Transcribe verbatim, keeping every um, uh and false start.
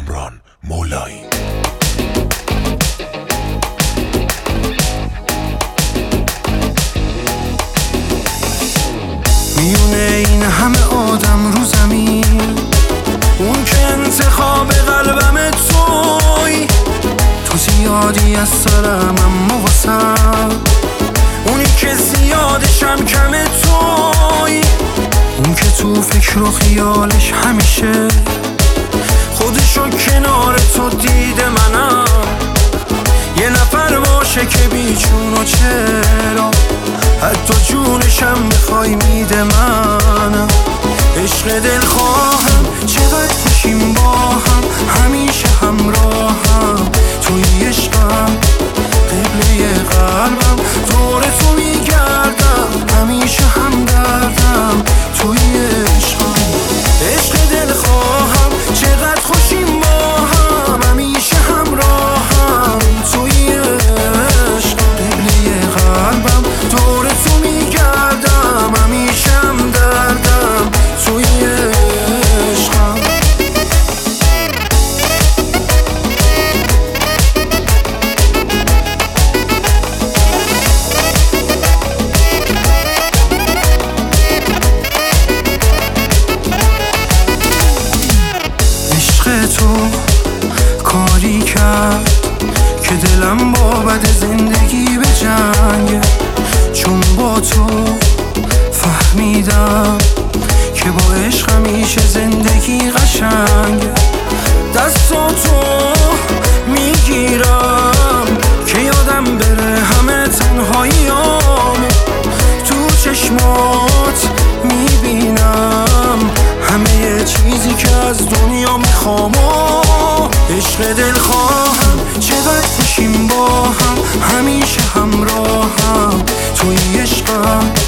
کامران مولایی. میونه این همه آدم رو زمین، اون که انتخاب قلبم توی، تو زیادی از سرم اما واسم، اونی که زیادشم کم توی، اون که تو فکر و خیالش همیشه خودشو کنار تو دیده منم، یه نفر باشه که بیچون و چرا حتی جونشم میخوای میده منم. عشق دل خواهم چقدر خوشیم با هم، همیشه همراهم توی عشقم، قبله قلبم دور تو میگردم، همیشه همدردم توی عشقم. عشق دل خواهم چقدر خوشیم با هم، همیشه همراهم توی عشقم، قبله قلبم دور تو میگردم، همیشه همدردم توی عشقم. عشق تو کاری کرد که دلم با بد زندگی به جنگه، چون با تو فهمیدم که با عشق همیشه زندگی قشنگه. دستاتو میگیرم که یادم بره همه تنهاییامو، تو چشمات میبینم همه چیزی که از دنیا میخوام. عشق دل خواهم چقدر خوشیم با هم، همیشه همراهم توی عشقم،